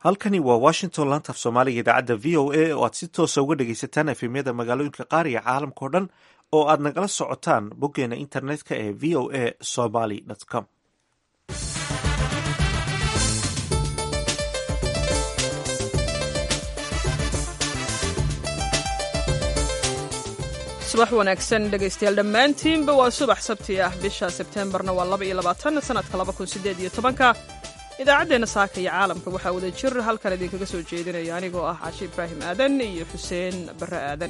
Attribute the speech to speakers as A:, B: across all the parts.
A: halkani waa washington laanta af soomaaliga idaacadda v o a oo aad si toosa uga dhegaysataan efemyada magaalooyinka qaar iyo caalamka o dhan oo aad nagala socotaan boggeena internetka ee v o a somaly com.
B: subax wanaagsan dhegaystayaal dhammaantiinba waa subax sabti ah bisha sebteembarna waa 22 sanadka 2018 idaacaddeenna saaka iyo caalamka waxaa wada jir halkan idinkaga soo jeedinaya anigoo ah caashi ibraahim aadan iyo xuseen barre aadan.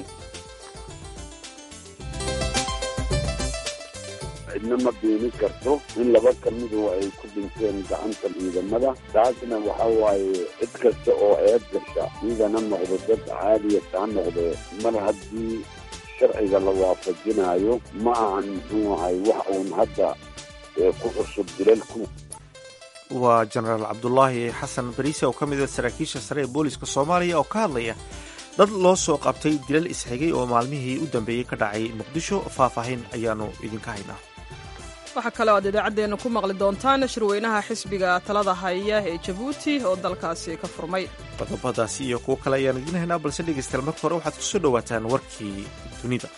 C: cidna ma beeni karto in laba ka midu ay ku dhinteen gacanta ciidamada, taasna waxa waaye cid kasta oo eed gasha ciidana noqdo dad caadiya taa noqdee mar haddii sharciga la waafajinayo ma ahan muxuu ahay wax uun hadda ku cusub dilalku.
A: waa jenaraal cabdulaahi xasan bariise oo ka mid a saraakiisha sare ee booliska soomaaliya oo ka hadlaya dad loo soo qabtay dilal isxigay oo maalmihii u dambeeyey ka dhacay muqdisho. faahfaahin ayaanu idinka haynaa.
B: waxaa kale o aad idaacaddeenna ku maqli doontaan shirweynaha xisbiga talada haya ee jabuuti oo dalkaasi ka furmay.
A: qodobadaasi iyo kuwo kale ayaan idiin haynaa, balse dhegaystayaal marka hore waxaad kusoo dhowaataan warkii dunida.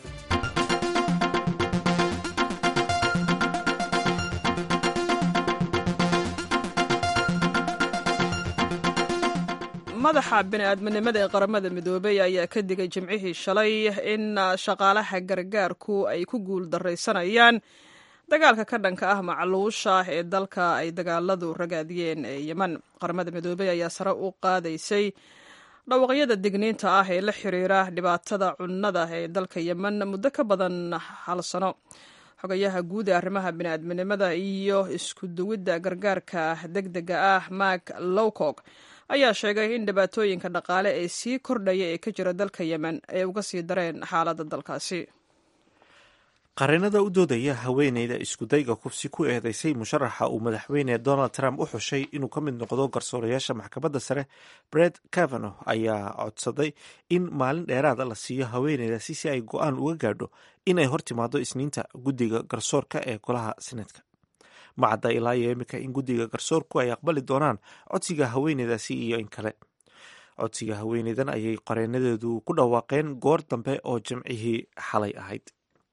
B: madaxa bini'aadminimada ee qaramada midoobay ayaa ka digay jimcihii shalay in shaqaalaha gargaarku ay ku guul daraysanayaan dagaalka ka dhanka ah macluusha ee dalka ay dagaaladu ragaadiyeen ee yeman. qaramada midoobey ayaa sare u qaadaysay dhawaqyada digniinta ah ee la xiriira dhibaatada cunnada ee dalka yeman muddo ka badan hal sano. xogayaha guud ee arrimaha bini'aadminimada iyo isku duwidda gargaarka degdega ah mark lowcock ayaa sheegay in dhibaatooyinka dhaqaale ee sii kordhaya ee ka jira dalka yemen ay uga sii dareen xaaladda dalkaasi.
A: qareenada u doodaya haweeneyda iskudayga kufsi ku eedeysay musharaxa uu madaxweyne donald trump u xushay inuu ka mid noqdo garsoorayaasha maxkamadda sare brett kavanaugh ayaa codsaday in maalin dheeraada la siiyo haweeneydaasi si ay go-aan uga gaadho inay hor timaado isniinta guddiga garsoorka ee golaha senatka. ma cadda ilaa iyo imika in guddiga garsoorku ay aqbali doonaan codsiga haweeneydaasi iyo in kale. codsiga haweeneydan ayay qareenadeedu ku dhawaaqeen goor dambe oo jimcihii xalay ahayd.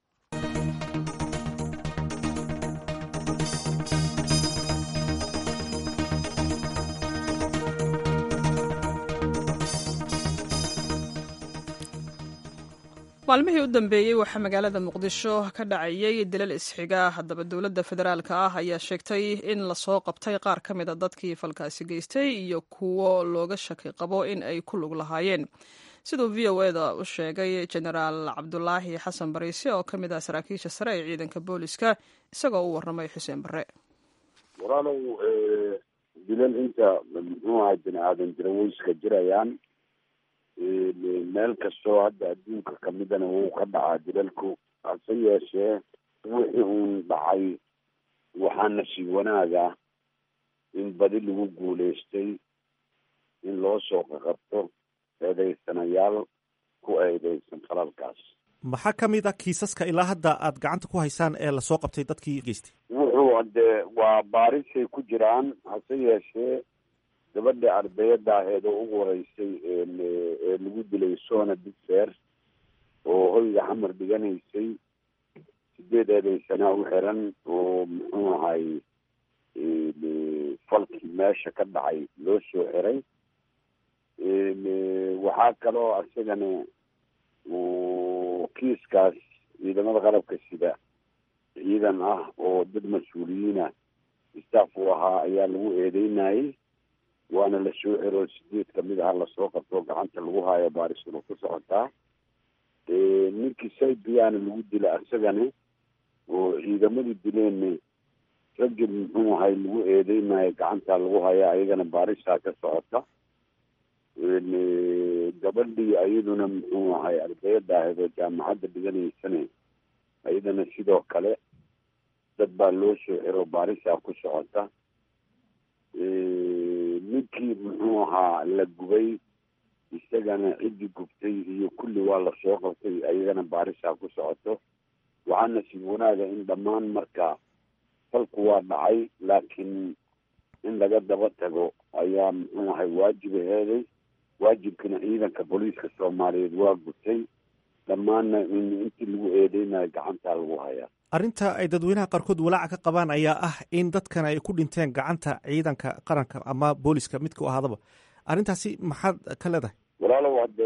B: maalmihii u dambeeyey waxaa magaalada muqdisho ka dhacayay dilal isxiga. haddaba dowladda federaalka ah ayaa sheegtay in lasoo qabtay qaar ka mid a dadkii falkaasi geystay iyo kuwo looga shaki qabo in ay ku lug lahaayeen, siduu v o eda u sheegay jenaraal cabdulaahi xasan bariise oo ka mid ah saraakiisha sare ee ciidanka booliska isagoo u warramay xuseen barre.
C: walaalow dilal inta muxuu ahay bini aadan jira way iska jirayaan, meel kastoo hadda adduunka kamidana wuu ka dhacaa dilalku. hase yeeshee wixii uun dhacay waxaa nasiib wanaaga in badi lagu guulaystay in loo soo qaqabto eedeysanayaal ku eedeysan qalalkaas.
A: maxaa ka mid a kiisaska ilaa hadda aad gacanta ku haysaan ee lasoo qabtay dadkii geystay?
C: wuxuu dee waa baarisay ku jiraan. hase yeeshee gabadha ardayada aheed oo ugu horeysay ee lagu dilay sona bigfer oo hoyga xamar dhiganaysay 8 eedeysanaa u xiran oo muxuu ahay falkii meesha ka dhacay loo soo xiray. waxaa kaloo isagana kiiskaas ciidamada qalabka sida ciidan ah oo dad mas-uuliyiina staff u ahaa ayaa lagu eedeynayay, waana la soo xiro 8 kamid aha lasoo qabto gacanta lagu haayo baarisuna ku socotaa. ninkii saybiyaana lagu dila isagana oo ciidamadu dileen raggi muxuu ahay lagu eedeynayo gacanta lagu haya, ayagana baarisaa ka socota. gabadhii ayaduna muxuu ahay ardayada ahayd oo jaamacadda dhiganaysana ayadana sidoo kale dad baa loo soo xiro baarisaa ku socota. ninkii muxuu ahaa la gubay isagana ciddii gubtay iyo kulli waa lasoo qabtay, ayagana baarisaa ku socoto. waxaa nasiib wanaaga in dhammaan marka falku waa dhacay, laakiin in laga daba tago ayaa muxuu ahay waajib aheeday. waajibkana ciidanka booliiska soomaaliyeed waa gutay, dhammaanna intii lagu eedeynayo gacantaa lagu hayaa.
A: arrinta ay dadweynaha qaarkood walaaca ka qabaan ayaa ah in dadkan ay ku dhinteen gacanta ciidanka qaranka ama booliska midka u ahaadaba. arrintaasi maxaad ka leedahay?
C: walaalow hadde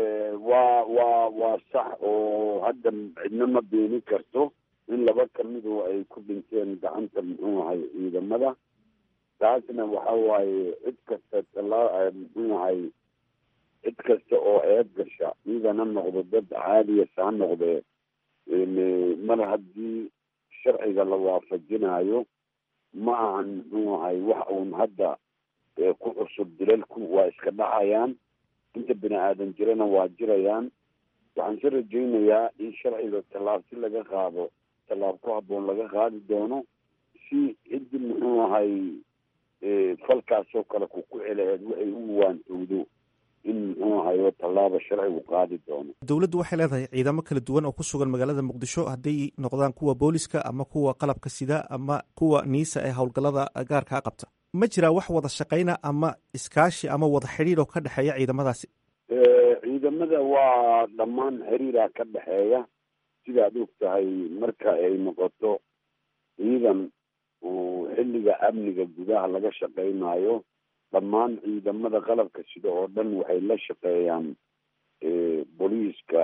C: waa sax oo hadda cidna ma beeni karto in laba kamidu ay ku dhinteen gacanta muxuu ahay ciidamada. taasna waxa waaye cid kasta muxuu ahay cid kasta oo eed gasha, ciidan ha noqdo dad caadiyasa ha noqdee, mar haddii sharciga la waafajinayo ma ahan muxuu ahay wax uun hadda ku cusub. dilalku waa iska dhacayaan, inta bini aadan jirana waa jirayaan. waxaan ka rajaynayaa in sharciga tallaabsi laga qaado, tallaab ku habboon laga qaadi doono, si ciddi muxuu ahay falkaasoo kale ku celaheed waxay u waantowdo in muxuu ahayo tallaaba sharcigu qaadi doono.
A: dowladdu waxay leedahay ciidamo kala duwan oo ku sugan magaalada muqdisho, hadday noqdaan kuwa booliska ama kuwa qalabka sida ama kuwa niisa ee howlgallada gaarkaa qabta. ma jiraa wax wada shaqayna ama iskaashi ama wada xidhiir oo ka dhexeeya ciidamadaasi?
C: ciidamada waa dhammaan xiriiraa ka dhexeeya. sidaad og tahay marka ay noqoto ciidan uu xilliga amniga gudaha laga shaqaynayo, dhammaan ciidamada qalabka sida oo dhan waxay la shaqeeyaan booliiska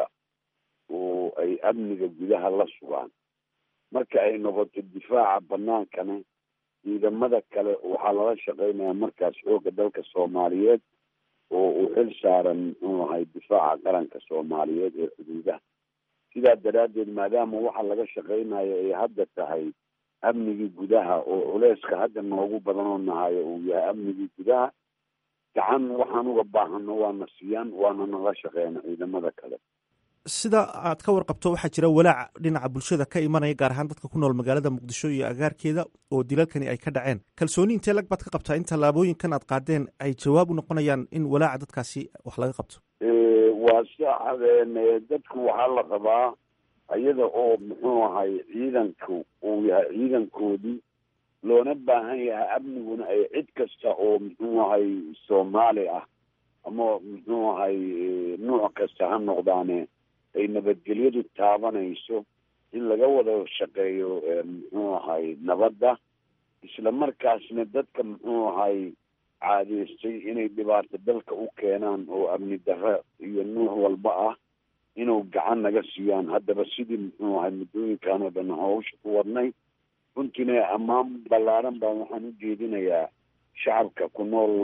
C: oo ay amniga gudaha la sugaan. marka ay noqoto difaaca banaankana ciidamada kale waxaa lala shaqeynaya markaas xooga dalka soomaaliyeed oo uu xil saaran muxuu ahay difaaca qaranka soomaaliyeed ee xuduudaha. sidaa daraaddeed maadaama waxa laga shaqeynayo ay hadda tahay amnigii gudaha oo culeyska hadda noogu badan oo nahayo uu yahay amnigii gudaha, gacan waxaan uga baahano waana siiyaan, waana nala shaqeena ciidamada kale.
A: sida aad ka warqabto waxaa jira walaac dhinaca bulshada ka imanaya, gaar ahaan dadka ku nool magaalada muqdisho iyo agaarkeeda oo dilalkani ay ka dhaceen. kalsooni intee lag baad ka qabtaa in tallaabooyinkan aad qaadeen ay jawaab u noqonayaan in walaaca dadkaasi wax laga qabto?
C: waa saxadeen, dadku waxaa la qabaa iyada oo muxuu ahay ciidanku uu yahay ciidankoodii, loona baahan yahay amniguna ay cid kasta oo muxuu ahay soomaali ah ama muxuu ahay nuuc kasta ha noqdaane ay nabadgelyadu taabanayso, in laga wada shaqeeyo muxuu ahay nabadda. isla markaasna dadka muxuu ahay caadeystay inay dhibaato dalka u keenaan oo amni darro iyo nuuc walba ah inuu gacan naga siiyaan. haddaba sidii muxuu ahay muddooyinkan oo dhan hawsha ku wadnay, runtiina ammaan ballaaran baan waxaan u jeedinayaa shacabka ku nool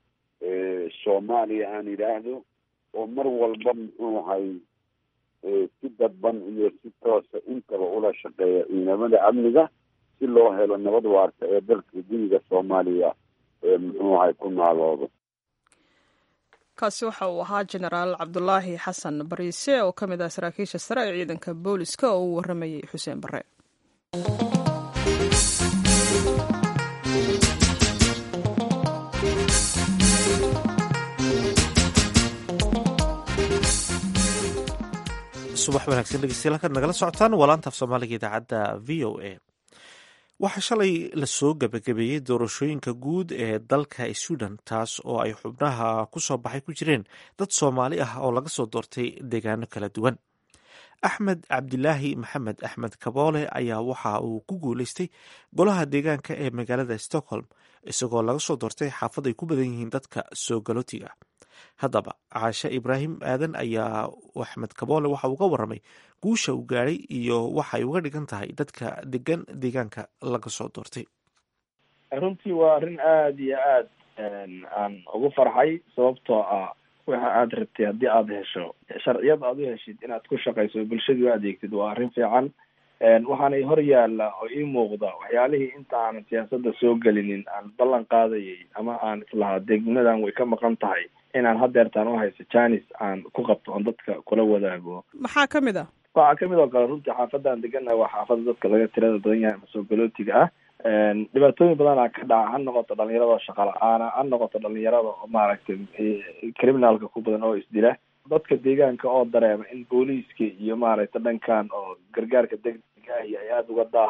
C: soomaaliya aan idhaahdo, oo mar walba muxuu ahay si dadban iyo si toosa intaba ula shaqeeya ciidamada amniga si loo helo nabad waarta ee dalka guriga soomaaliya muxuu ahay ku naaloodo.
B: kaasi waxa uu ahaa jenaraal cabdulaahi xasan bariise oo ka mid ah saraakiisha sare ee ciidanka booliska oo uu warramayay xuseen bare.
A: subax wanaagsan dhegeystayaal, halkaad nagala socotaan waa laanta af soomaaliga idaacadda v o a. waxaa shalay lasoo gabagabeeyey doorashooyinka guud ee dalka sudan, taas oo ay xubnaha ku soo baxay ku jireen dad soomaali ah oo laga soo doortay deegaano kala duwan. axmed cabdilaahi maxamed axmed kaboole ayaa waxa uu ku guuleystay golaha deegaanka ee magaalada stockholm, isagoo laga soo doortay xaafad ay ku badan yihiin dadka soo galootiga. haddaba caashe ibraahim aadan ayaa axmed kaboole waxa uu ka warramay guusha uu gaadhay iyo waxay uga dhigan tahay dadka degan deegaanka laga soo doortay.
D: runtii waa arrin aada iyo aad aan ugu farxay, sababtoo ah waxa aad rabtay haddii aada hesho sharciyad aad u heshid inaad ku shaqayso o bulshadii u adeegtid waa arrin fiican. waxaanay hor yaalla oo ii muuqda waxyaalihii inta aanan siyaasadda soo gelinin aan ballan qaadayay ama aan islahaa degmadan way ka maqan tahay inaan hadeertaan u hayso janis aan ku qabto oon dadka kula wadaago.
B: maxaa ka mid ah?
D: waxaa kamid oo kale runtii xaafadan degannaha waa xaafada dadka laga tirada badan yahay ama soo galootiga ah. dhibaatooyin badanaa ka dhaca, ha noqoto dhalinyarada shaqa la-aana, ha noqoto dhalinyarada oo maaragtay criminalka ku badan oo isdila, dadka deegaanka oo dareema in booliiska iyo maaragtay dhankan oo gargaarka degdega ahi ay aada uga daahaan.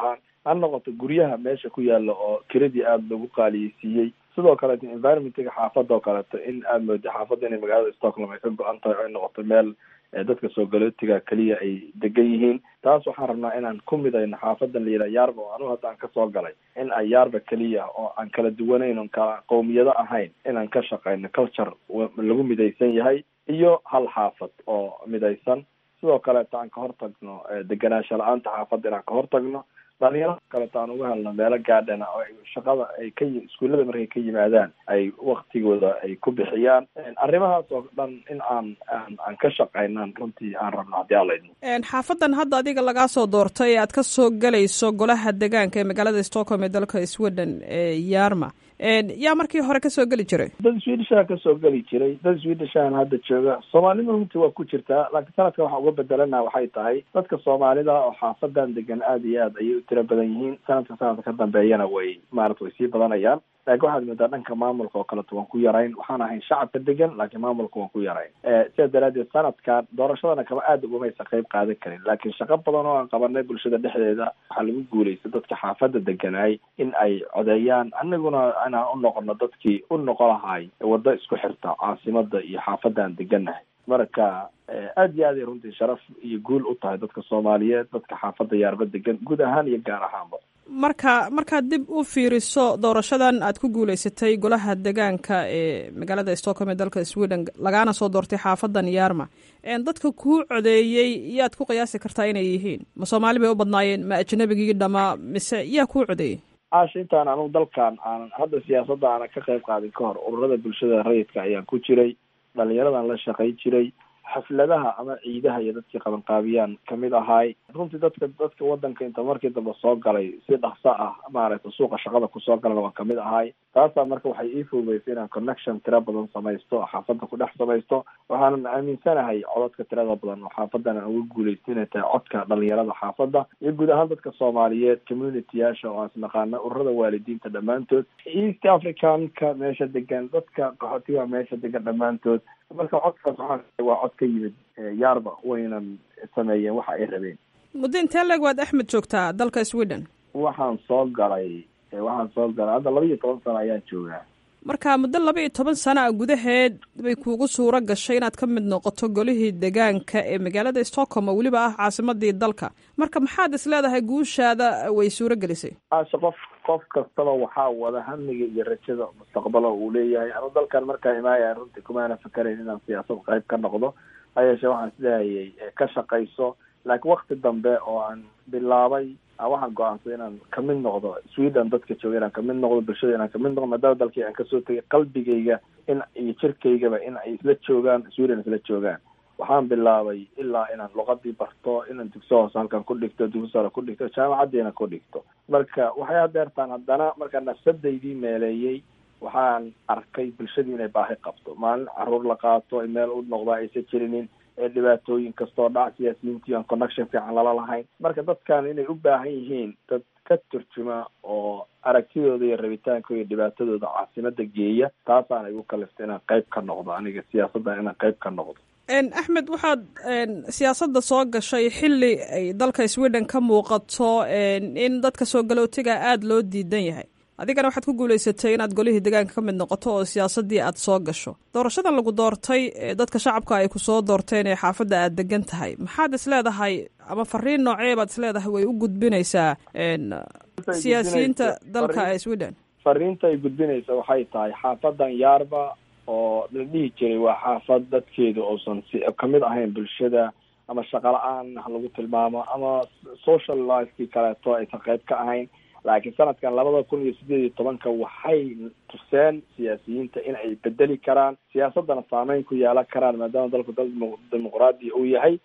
D: ha noqoto guryaha meesha ku yaala oo kiradii aada lagu qaaliyeysiiyey, sidoo kaleeto environmentiga xaafada oo kaleeto in aada moodo xaafadda inay magaalada Stockholm ay ka go-an tahay oo ay noqoto meel dadka soo galootiga keliya ay degan yihiin. taas waxaan rabnaa inaan ku midayno xaafadan la yidhaha Yarba oo anigu hadda aan kasoo galay in ay Yarba keliya oo aan kala duwanayn oon kala qowmiyado ahayn inaan ka shaqeyno culture lagu midaysan yahay iyo hal xaafad oo midaysan. sidoo kaleeto aan ka hortagno deganaansho la-aanta xaafadda inaan ka hortagno, dhalinyarada kaleeto aan uga helno meelo gaadhana oo shaqada ay ka iskuullada markay ka yimaadaan ay waktigooda ay ku bixiyaan. arrimahaas oo dhan in aan ka shaqeynaan runtii aan rabno haddii aan laydmo.
B: xaafadan hadda adiga lagaa soo doortay ee aad ka soo galayso golaha deegaanka ee magaalada Stockholm ee dalka Sweden ee Yarma, yaa markii hore kasoo geli jiray?
D: dad Swedisha kasoo geli jiray, dad Swedishaan hadda jooga. Soomaalida runtii waa ku jirtaa, laakiin sanadka waxaa uga bedelana waxay tahay dadka Soomaalida oo xaafadan degan aada iyo aad ayay u tiro badan yihiin. sanadka ka dambeeyana way sii badanayaan, laakiin waxaad moodaa dhanka maamulka oo kaleto waan ku yarayn. waxaan ahayn shacabka degan, laakiin maamulka waan ku yarayn. sidaa daraadeed sanadkan doorashadana kama aada ugamaysa qayb qaadan karin, laakiin shaqo badan oo aan qabanay bulshada dhexdeeda waxaa lagu guuleystay dadka xaafada deganaay in ay codeeyaan, aniguna inaan u noqono dadkii u noqon lahay waddo isku xirta caasimada iyo xaafadaan deganahay. marka aada iyo aad ay runtii sharaf iyo guul u tahay dadka Soomaaliyeed, dadka xaafada Yarba degan guud ahaan iyo gaar ahaanba. markaad dib u fiiriso doorashadan aad ku guuleysatay golaha deegaanka ee magaalada Stockholm ee dalka Sweden lagaana soo doortay xaafadan Yarma, dadka kuu codeeyey yaad ku qiyaasi kartaa inay yihiin? ma Soomaali bay u badnaayeen, ma ajnabigii dhamaa, mise yaa kuu codeeyey? intaan anigu dalkan aan hadda siyaasadda aanan ka qayb qaadin ka hor ururada bulshada rayidka ayaan ku jiray, dhalinyaradan la shaqay jiray, xafladaha ama ciidaha iyo dadkii qabanqaabiyaan kamid ahaay. runtii dadka wadanka inta markii dambe soo galay si dhaqso ah suuqa shaqada kusoo galana waan kamid ahaay. taasaa marka waxay ii fududeysay inaan connection tira badan samaysto, xaafada ku dhex samaysto. waxaanan aaminsanahay codadka tirada badan oo xaafadan aan uga guuleystay inay tahay codka dhalinyarada xaafada iyo guud ahaan dadka Soomaaliyeed community-yaasha oo aan isnaqaana, ururada waalidiinta dhammaantood, East Africanka meesha degan, dadka qaxootiga meesha degan dhammaantood. marka codkaas waa cod ka yimid Yarba, waynan sameeyeen waxa ay rabeen.
B: muddo intee leeg waad Axmed joogtaa dalka Sweden?
D: waxaan soo galay hadda 12 sano ayaan joogaa.
B: marka muddo 12 sano gudaheed bay kuugu suuro gashay inaad ka mid noqoto golihii deegaanka ee magaalada Stockholm oo weliba ah caasimadii dalka. marka maxaad is leedahay guushaada way suuro gelisay?
D: qof kastaba waxaa wada hamiga iyo rajada mustaqbala uu leeyahay. anu dalkan markaa imaaya runtii kumaana fakarayn inaan siyaasad qayb ka noqdo, hayeeshee waxaan isleehayay ka shaqayso. laakiin wakti dambe oo aan bilaabay waxaan go-aansaday inaan kamid noqdo Sweden, dadka jooga inaan kamid noqdo, bulshada inaan kamid noqdo, maadaama dalkii aan kasoo tegay qalbigayga iyo jirkaygaba in ay isla joogaan, Sweden isla joogaan. waxaan bilaabay ilaa inaan luqadii barto, inaan dugso hoose halkan ku dhigto, dugso sare ku dhigto, jaamacadiina ku dhigto. marka waxay hadeertaan haddana markaa nafsadaydii meeleeyey waxaan arkay bulshadii inay baahi qabto. maalin caruur la qaato meel u noqdaa aysan jirinin, dhibaatooyin kastoo dhac, siyaasiyiintii aan connection fiican lala lahayn. marka dadkan inay u baahan yihiin dad ka turjuma oo aragtidooda iyo rabitaankooda iyo dhibaatadooda caasimada geeya. taasaana igu kaliftay inaan qayb ka noqdo, aniga siyaasadda inaan qayb ka noqdo.
B: Axmed, waxaad siyaasadda soo gashay xilli ay dalka Sweden ka muuqato in dadka soo galootiga aada loo diidan yahay. adigana waxaad ku guuleysatay inaad golihii deegaanka ka mid noqoto oo siyaasaddii aad soo gasho. doorashadan lagu doortay dadka shacabka ay ku soo doorteen ee xaafadda aad degan tahay, maxaad is leedahay ama fariin noocee baad is leedahay way u gudbinaysaa siyaasiyiinta dalka ee Sweden?
D: fariinta ay gudbinaysa waxay tahay xaafadan Yarba oo la dhihi jiray waa xaafad dadkeedu uusan kamid ahayn bulshada, ama shaqo la-aan lagu tilmaamo, ama social lifekii kaleeto aysan qayb ka ahayn. laakiin sanadkan 2018 waxay tuseen siyaasiyiinta in ay bedeli karaan, siyaasadana saameyn ku yeelan karaan, maadaama dalku dal dimuqraadi uu yahay.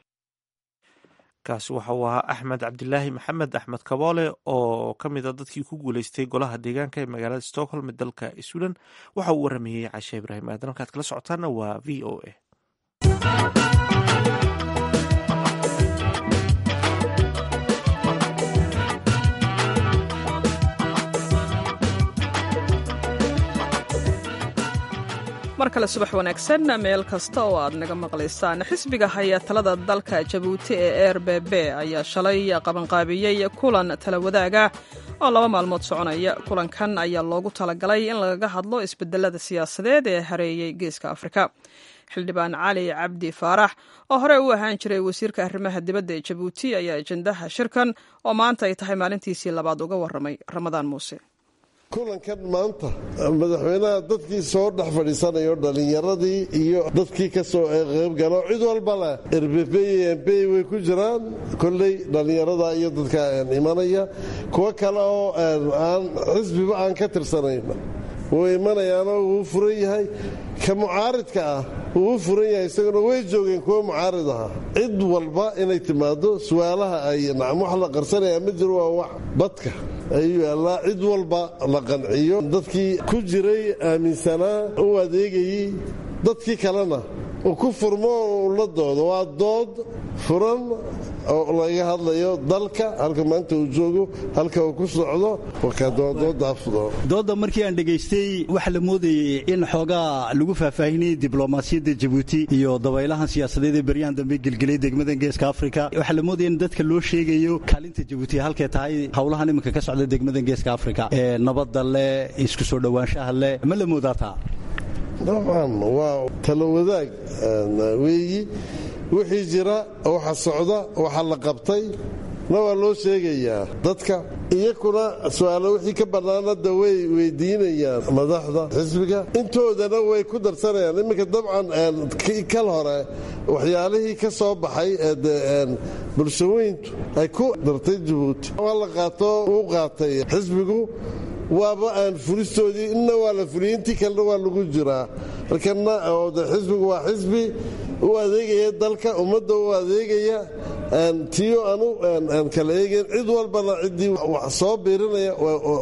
A: kaasi waxa uu ahaa Axmed Cabdilaahi Maxamed Axmed Kaboole oo ka mid ah dadkii ku guuleystay golaha deegaanka ee magaalada Stockholm ee dalka Sweden. waxa uu waramayey Cashe Ibraahim aadan. halkaad kala socotaana waa VOA.
B: mar kale subax wanaagsan meel kasta oo aad naga maqlaysaan. xisbiga haya talada dalka Jabuuti ee RBB ayaa shalay qabanqaabiyey kulan tala wadaaga oo 2 maalmood soconaya. kulankan ayaa loogu talagalay in laga hadlo isbedelada siyaasadeed ee hareeyay Geeska Afrika. xildhibaan Cali Cabdi Faarax oo hore u ahaan jiray wasiirka arrimaha dibadda ee Jabuuti ayaa ajandaha shirkan oo maanta ay tahay maalintiisii labaad uga warramay Ramadaan Muuse.
E: kulankan maanta madaxweynaha dadkii soo dhex fadhiisanayo dhallinyaradii iyo dadkii ka soo qaybgalo cid walba leh RBB iyo MP way ku jiraan kolley dhallinyarada iyo dadka imanaya kuwa kale oo aan xisbiba aan ka tirsanayn way imanayaanoo wuu furan yahay ka mucaaridka ah wuu furan yahay isaguna way joogeen kuwa mucaarid aha cid walba inay timaado su'aalaha ay nacam wax la qarsanaya ma jiro waa wax badka ayuu yaallaa cid walba la qanciyo dadkii ku jiray aaminsanaa u adeegayey dadkii kalena uu ku furmo uu la doodo waa dood furan oo laga hadlayo dalka halka maanta uu joogo halka uu ku socdo
F: dooda markii aan dhegaystay waxa la moodayay in xoogaa lagu faahfaahinayay diblomaasiyadda Jabuuti iyo dabaylahan siyaasadeed ee baryahan dambe gelgelay degmadan Geeska Afrika waxa la moodayay in dadka loo sheegayo kaalinta Jabuuti halkay tahay hawlahan iminka ka socda degmadan Geeska Afrika ee nabadda leh isku soo dhawaanshaha leh ma la moodataa
E: dabcan waa talo wadaag weeyi wixii jira waxa socda waxa la qabtay waa loo sheegayaa dadka iyakuna su'aalo wixii ka bannaanada way weydiinayaan madaxda xisbiga intoodana way ku darsanayaan iminka dabcan kal hore waxyaalihii ka soo baxay bulshooyintu ay ku dartay Jabuuti waa la qaato uu qaatay xisbigu waaba aan furistoodii inna waa la fuliyay intii kalena waa lagu jiraa markana xisbigu waa xisbi u adeegaya dalka ummadda u adeegaya tiyo aanu kala eegeen cid walbana ciddii wax soo biirinaya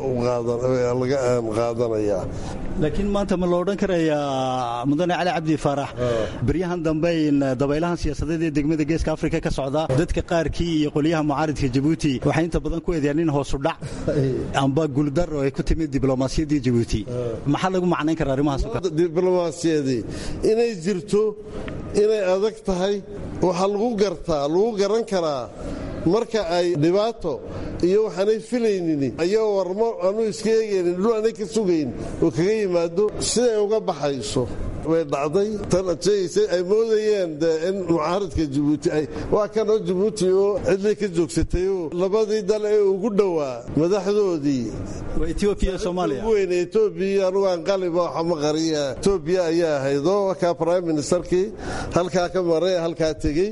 E: laga qaadanaya
F: laakiin maanta ma loo odhan karayaa mudane Cali Cabdi Faarax baryahan dambe in dabaylahan siyaasadeed ee degmada Geeska Afrika ka socda dadka qaarkii iyo qoliyaha mucaaridka Jabuuti waxay inta badan ku eedeeyaan in hoos u dhac amba guuldar oo ay ku timid diblomaasiyadda Jabuuti maxaa lagu macnayn karaa arrimahaas
E: diblomaasiyadii inay jirto inay adag tahay waxa lagu garan karaa marka ay dhibaato iyo waxaanay filaynin ayagoo warmo aanu iska eegaynin dhul aanay ka sugayn oo kaga yimaado siday uga baxayso way dhacday tan ajeeysay ay moodayeen in mucaaridka Jabuuti waa kan oo Jabuuti oo cidlay ka joogsatay oo labadii dal ee ugu dhawaa madaxdoodii
F: waa Ethiopia iyo Soomaaliya
E: Ethiopia aan qaliba waxa maqariya Ethiopia ayaa haydo ka prime ministerkii halka ka maray halka tagay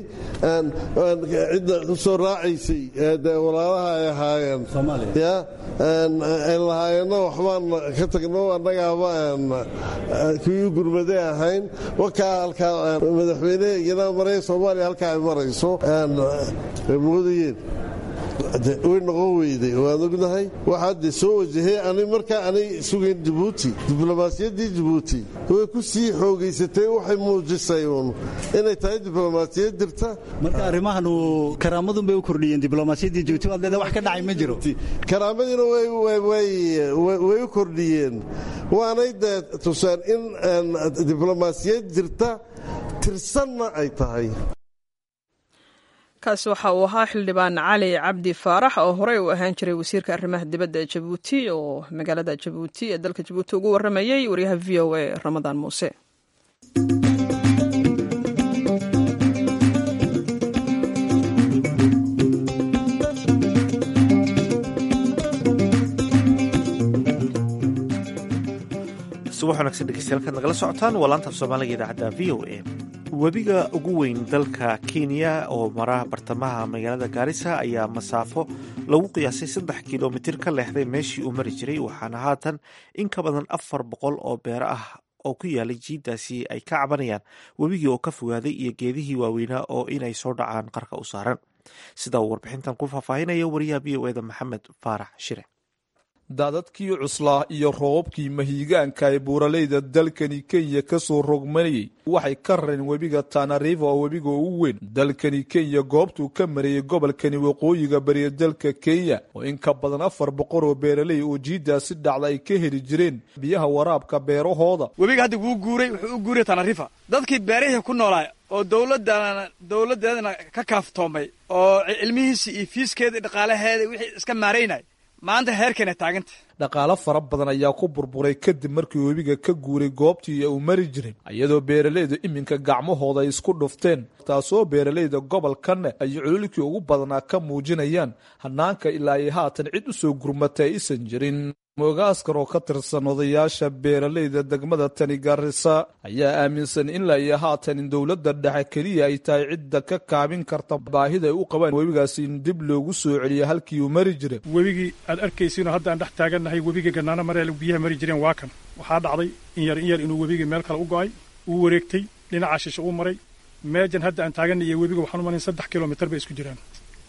E: cid soo raacisay walaalaha ay ahaayeen Soomaaliya ay lahaayeen waxbaan ka tagno annagaaba kuyu gurmaday ahayn wakaa halka madaxweynaha maray Soomaaliya halka ay marayso moodayeen way noqon weyday waan ognahay waxaa soo wajahay anay sugayn Jabuuti diblomaasiyaddii Jabuuti way ku sii xoogaysatay waxay muujisay inay tahay diblomaasiyad jirta
F: marka arrimahan karaamadun bay u kordhiyeen diblomaasiyaddii Jabuuti waa wax ka dhacay ma jiro
E: karaamadina way u kordhiyeen waanay tusaan in diblomaasiyad jirta tirsanna ay tahay
B: kaasi waxa uu ahaa xildhibaan Cali Cabdi Faarax oo horey u ahaan jiray wasiirka arrimaha dibadda ee Jabuuti oo magaalada Jabuuti ee dalka Jabuuti ugu warramayay wariyaha VOA Ramadaan Muuse.
A: subax wanaagsan dhegeystayaal nagala socotaan waa laanta Soomaaliga idaacadda VOA. webiga ugu weyn dalka Kenya oo mara bartamaha magaalada Garissa ayaa masaafo lagu qiyaasay 3 kiiloomitir ka leexday meeshii uu mari jiray waxaana haatan in ka badan 400 oo beero ah oo ku yaalay jiidaasi ay ka cabanayaan webigii oo ka fogaaday iyo geedihii waaweynaa oo inay soo dhacaan qarka u saaran sida uu warbixintan ku faahfaahinaya wariyaha VOA-da Maxamed Faarax Shire.
G: daadadkii cuslaa iyo roobabkii mahiigaanka ee buuraleyda dalkani kenya ka soo rogmanayay waxay ka rareen webiga Tana River oo webiga ugu weyn dalkani kenya goobtuu ka marayay gobolkani waqooyiga bariya dalka kenya oo in ka badan 400 oo beeraley oo jiidaasi dhacda ay ka heli jireen biyaha waraabka beerahooda.
H: webiga hadda wuu guuray wuxuu u guuray Tana River dadkii beerihii ku noolaa oo dawladdeedana ka kaaftoomay oo cilmihiisa iyo fiiskeeda dhaqaalaheeda wixii iska maareynay maanta heerkana taaganta
G: dhaqaale fara badan ayaa ku burburay kadib markii webiga ka guuray goobtii uu mari jiray iyadoo beeraleydu iminka gacmahooda ay isku dhufteen taasoo beeraleyda gobolkan ay cululkii ugu badanaa ka muujinayaan hanaanka ilaa ay haatan cid u soo gurmatay aysan jirin. Moogaaskan oo ka tirsan odayaasha beeraleyda degmada Tani Garissa ayaa aaminsan in la haatan in dawladda dhexe kaliya ay tahay cidda ka kaabin karta baahida ay u qabaan webigaasi in dib loogu soo celiyo halkii uu mari jiray.
I: webigii aad arkaysiin hadda aan dhex taagannahay webiga Ganaana mareel biyaha mari jireen waa kan waxaa dhacday in yar inuu webigii meel kale u go'ay uu wareegtay dhinaca shisha uu maray meejan hadda aan taagannahay webiga waxaan u marin 3 kilomitir bay isku jiraan.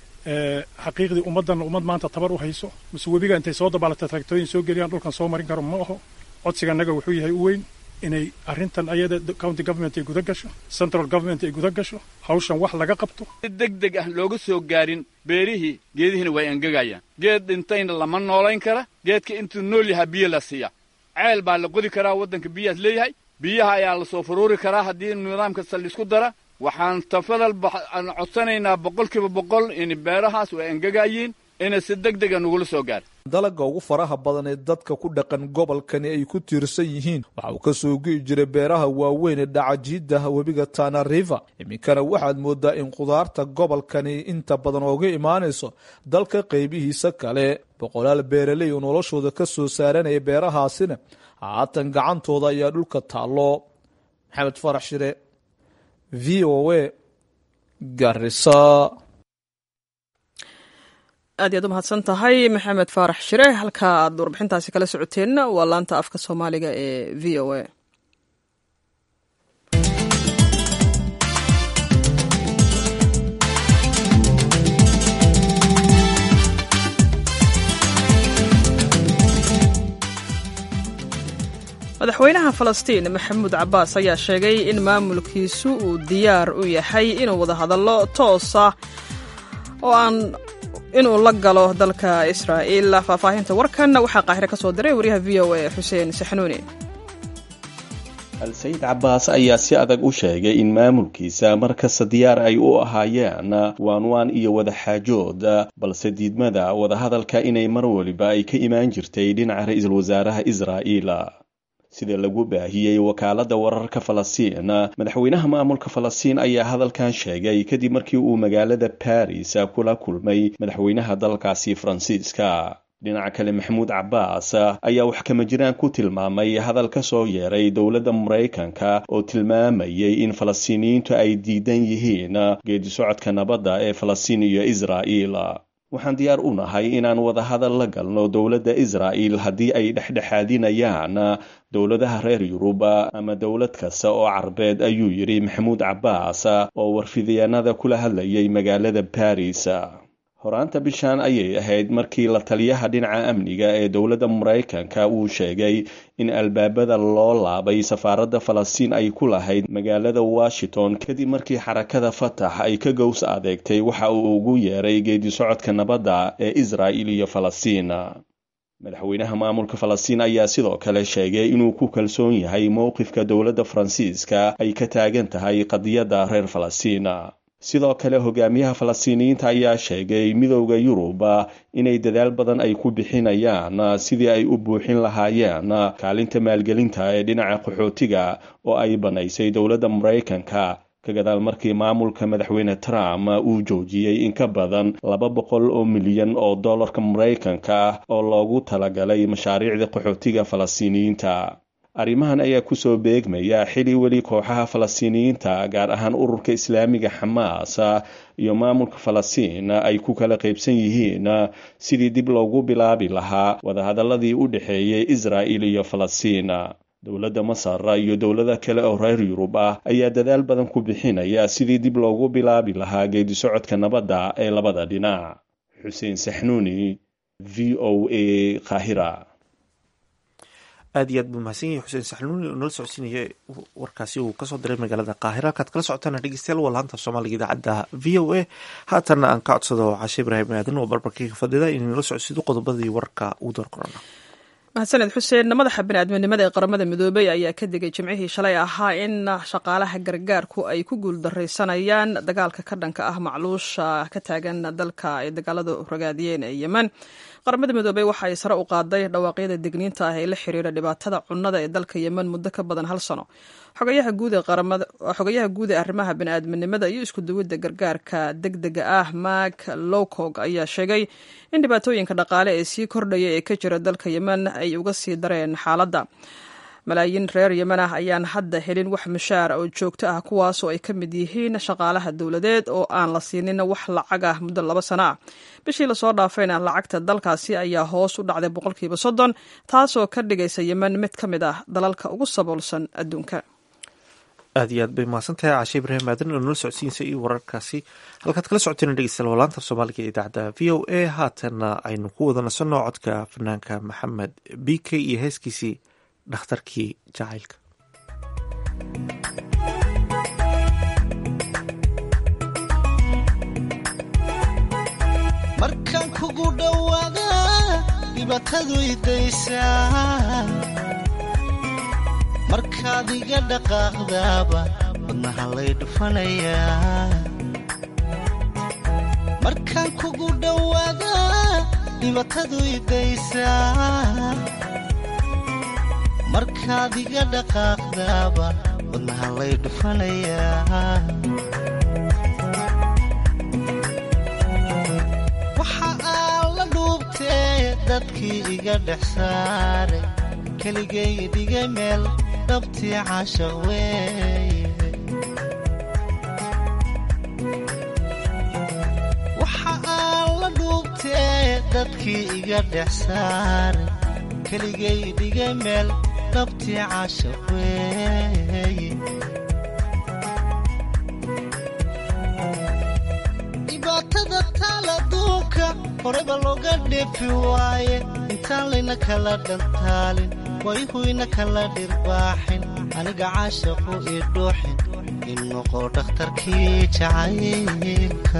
I: xaqiiqdii ummad maanta tabar u hayso mise webiga intay soo dabaalatay traktorooyin soo geliyaan dhulkan soo marin karo ma aho codsiga naga wuxuu yahay u weyn inay arrintan ayada county government ay guda gasho central government ay guda gasho hawshan wax laga qabto
J: degdeg ah looga soo gaarin beerihii geedihiina way angagayaan geed dhintayna lama noolayn kara geedka intuu nool yahay biyo la siiya ceel baa la qodi karaa waddanka biyahaas leeyahay biyaha ayaa la soo furuuri karaa haddii nidaamka saldhisku dara waxaan tafadal codsanaynaa 100% in beerahaas way angagayeen inay si degdeg ah nugula soo gaar
G: dalaga ugu faraha badan ee dadka ku dhaqan gobolkani ay ku tiirsan yihiin waxa uu ka soo go'i jiray beeraha waaweyn ee dhacajiida webiga Tana River iminkana waxaad moodaa in qudaarta gobolkani inta badan uga imaanayso dalka qaybihiisa kale boqolaal beeraley oo noloshooda ka soo saaranaya beerahaasina haatan gacantooda ayaa dhulka taalo. Maxamed Farax Shire VOA Garissa.
B: aad iyo aad u mahadsan tahay maxamed faarax shire halka aad warbixintaasi kala socoteenna waa laanta afka Soomaaliga ee VOA. madaxweynaha Falastiin Maxamuud Cabbaas ayaa sheegay in maamulkiisu uu diyaar u yahay inuu wada hadallo toos ah oo inuu la galo dalka Israa'iil. faahfaahinta warkan waxaa Qaahire ka soo diray wariyaha VOA Xuseen Saxnuuni.
K: Al-Sayid Cabbaas ayaa si adag u sheegay in maamulkiisa markasta diyaar ay u ahaayeen waanwaan iyo wada xaajood balse diidmada wada hadalka inay mar waliba ay ka imaan jirtay dhinaca ra'iisul wasaaraha Israa'iil. sida lagu baahiyey wakaaladda wararka Falastiin madaxweynaha maamulka Falastiin ayaa hadalkan sheegay kadib markii uu magaalada Paris kula kulmay madaxweynaha dalkaasi Faransiiska. dhinaca kale Maxamuud Cabbaas ayaa wax kama jiraan ku tilmaamay hadal ka soo yeeray dowladda Mareykanka oo tilmaamayay in Falastiiniyiintu ay diidan yihiin geedi socodka nabadda ee Falastiin iyo Israa'iil. waxaan diyaar u nahay inaan wada hadal la galno dowladda Israa'iil haddii ay dhexdhexaadinayaan dowladaha reer Yurub ama dowlad kasta oo Carbeed, ayuu yiri Maxamuud Cabbaas oo warfidyeenada kula hadlayay magaalada Paris. horaanta bishaan ayay ahayd markii la taliyaha dhinaca amniga ee dowladda Mareykanka uu sheegay in albaabada loo laabay safaaradda Falastiin ay ku lahayd magaalada Washington kadib markii xarakada Fatah ay ka gows adeegtay waxa uu ugu yeeray geedi socodka nabadda ee Israa'iil iyo Falastiin. madaxweynaha maamulka Falastiin ayaa sidoo kale sheegay inuu ku kalsoon yahay mowqifka dowladda Faransiiska ay ka taagan tahay qadiyadda reer Falastiin. sidoo kale hogaamiyaha Falastiiniyiinta ayaa sheegay midowda Yurub inay dadaal badan ay ku bixinayaan sidii ay u buuxin lahaayeen kaalinta maalgelinta ee dhinaca qaxootiga oo ay banaysay dowladda Mareykanka ka gadaal markii maamulka madaxweyne Trump uu joojiyey in ka badan 200 oo milyan oo dollarka Mareykanka oo loogu talagalay mashaariicda qaxootiga Falastiiniyiinta. arrimahan ayaa ku soo beegmaya xili weli kooxaha Falastiiniyiinta gaar ahaan ururka Islaamiga Xamaas iyo maamulka Falastiin ay ku kala qaybsan yihiin sidii dib loogu bilaabi lahaa wadahadaladii u dhaxeeyay Israa'iil iyo Falastiin. dowladda Masar iyo dowlada kale oo reer Yurub ayaa dadaal badan ku bixinaya sidii dib loogu bilaabi lahaa geedi socodka nabadda ee labada dhinac. Xuseen Saxnuuni, v o a Qaahira.
A: aad iyo aad buu mahadsan yahay xuseen saxluuni oo nala socodsiinaya warkaasi uu kasoo diray magaalada qaahira. halkaad kala socotaan dhegeystayaal waa laanta soomaaliga idaacadda v o a. haatanna aan ka codsado cashe ibraahim aadan oo barbarkayga fadhida inay nala socodsido qodobadii warka uu door korona.
B: mahadsaned xuseen. madaxa biniaadminimada ee qaramada midoobey ayaa ka digay jimcihii shalay ahaa in shaqaalaha gargaarku ay ku guuldaraysanayaan dagaalka ka dhanka ah macluusha ka taagan dalka ay dagaaladu ragaadiyeen ee yemen. qaramada midoobey waxa ay sare u qaaday dhawaaqyada digniinta ah ee la xiriira dhibaatada cunnada ee dalka yemen muddo ka badan 1 sano. xogayaha guud ee arrimaha bini'aadminimada iyo isku duwidda gargaarka degdega ah Mark Lowcock ayaa sheegay in dhibaatooyinka dhaqaale ee sii kordhaya ee ka jira dalka yemen ay uga sii dareen xaaladda. malaayiin reer yemen ah ayaan hadda helin wax mushaar oo joogto ah, kuwaasoo ay ka mid yihiin shaqaalaha dowladeed oo aan la siinin wax lacag ah muddo 2 sano ah. bishii lasoo dhaafayna lacagta dalkaasi ayaa hoos u dhacday 30%, taasoo ka dhigaysa yemen mid ka mid ah dalalka ugu saboolsan adduunka.
A: aad iyo aad bay mahadsantahay cashe ibraahim aadan oo nala socodsiinsa iyo wararkaasi. halkaad kala socoteen dhegeystayaal waa laanta soomaaliga ee idaacadda v o a. haatanna aynu ku wada nasanno codka fanaanka maxamed bk iyo heeskiisii dhakhtarkii jacaylka.
L: markaan kugu dhowaada dhibaatadu idaysaa, markaad iga dhaqaaqdaaba wadnaha lay dhufanayaa. markaan kugu dhowaada dhibaatadu idaysaa, markaad iga dhaqaaqdaaba wadnaha lay dhufanayaa. waxa aan la dhuubtee dadkii iga dhex saaray, keligay dhigay meel dhabtii caashaq weeye. waxa aan la dhuubtee dadkii iga dhex saaray, keligay dhigay meel dhabtii caashaq weeye. dhibaatada taal adduunka horeba looga dheefi waaye, intaan layna kala dhantaalin wayhuyna kala dhirbaaxin, aniga caashaqu ii dhuuxin in noqo dhakhtarkii jacaylka.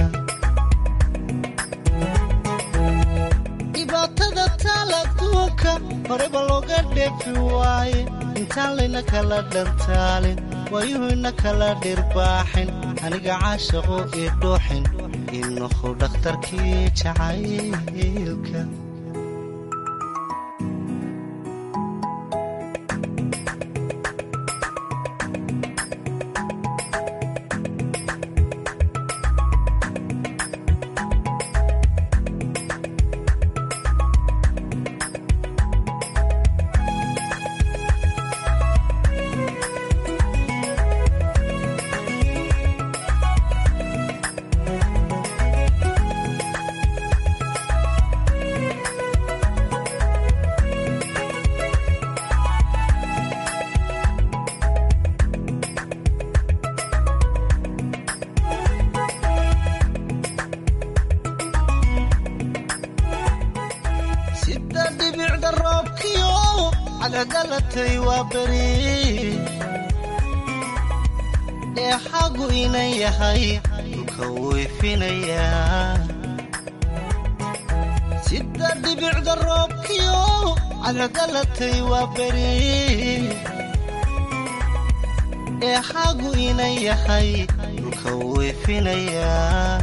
L: dhibaatada taal adduunka horeba looga dheefi waaye, intaan layna kala dhantaalin wayuhuyna kala dhirbaaxin, aniga caashaqu ii dhuuxin in noqo dhakhtarkii jacaylka. dheexagu inan yahay dhulka weefinayaa, sida dhibicda roobkiyo cadcedalatay waa beri. dheexagu inan yahay dhulka weefinayaa.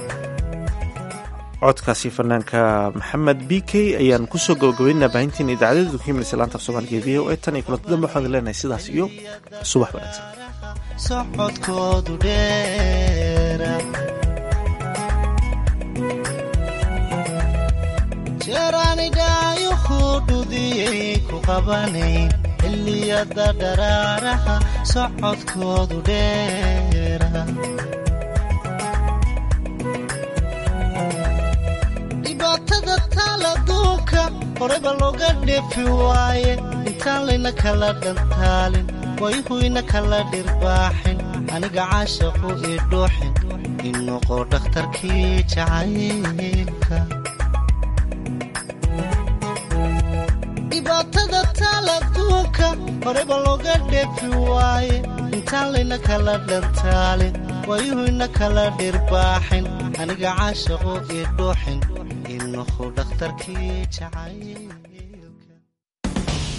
A: codkaasi fanaanka maxamed b k ayaan kusoo gabagabaynaa baahintiin idaacadda dukiiminaysa laanta af soomaaliga v o a. tan iyo kulanti dambe waxaan leenahay sidaas iyo subax wanaagsan.
L: socodkoodu dheera jeeraanidhaayo hudhudiyey ku qabanayn, xilliyada dharaaraha socodkoodu dheera. dhibaatada taal adduunka horeba looga dheefi waaye, intaan layna kala dhantaalin wayhuyna kala dhirbaaxin, aniga caashaqu ii dhuuxin in noqo dhakhtarkii jacaylka. dhibaatada taal adduunka horeba looga dheefi waaye intaan layna kala dhantaalin waayuhu ina kala dhirbaaxin aniga caashaqo ii dhuuxin innahu dhakhtarkii jacay